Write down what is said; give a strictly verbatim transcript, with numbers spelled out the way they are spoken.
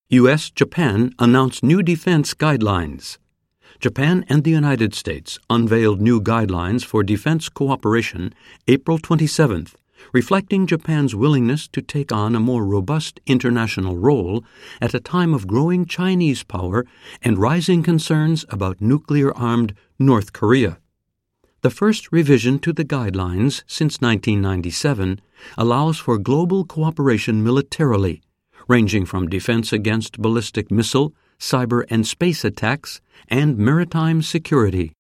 U S Japan announced new defense guidelines. Japan and the United States unveiled new guidelines for defense cooperation April twenty-seventh, reflecting Japan's willingness to take on a more robust international role at a time of growing Chinese power and rising concerns about nuclear-armed North Korea. The first revision to the guidelines since nineteen ninety-seven allows for global cooperation militarily, ranging from defense against ballistic missile, cyber and space attacks, and maritime security.